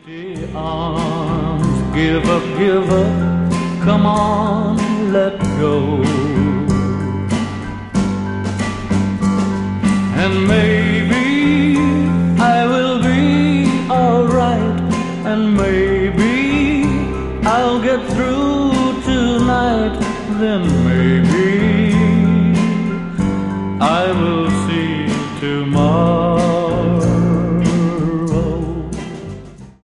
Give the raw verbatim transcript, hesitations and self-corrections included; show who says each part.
Speaker 1: Empty arms, give up, give up, come on, let go. And maybe I will be alright, and maybe I'll get through tonight, then maybe